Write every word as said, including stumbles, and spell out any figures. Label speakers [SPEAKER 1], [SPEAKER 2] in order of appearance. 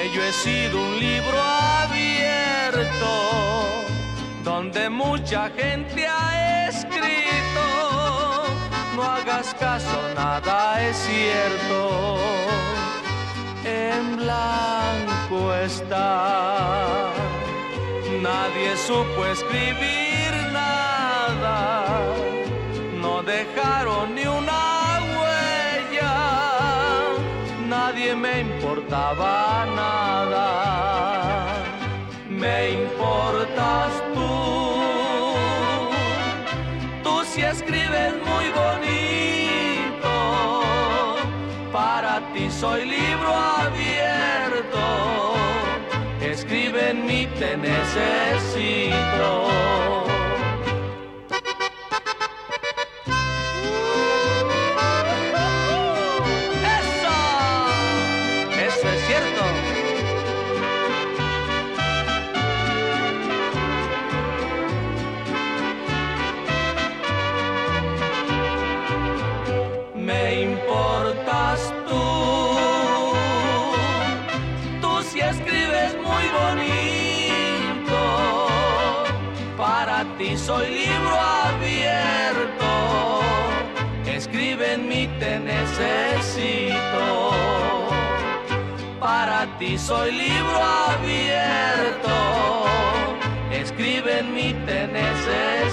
[SPEAKER 1] que yo he sido un libro abierto donde mucha gente ha escrito. No hagas caso, nada es cierto. En blanco está. Nadie supo escribir nada. No dejaron ni una huella. Nadie me importaba nada. Me importas tú. Tú sí escribes muy bonito. Para ti soy libro abierto. Escribe en mí, te necesito. Me importas tú, tú sí escribes muy bonito. Para ti soy libro abierto. Escribe en mí, te necesito. Para ti soy libro abierto. Escribe en mí, te necesito.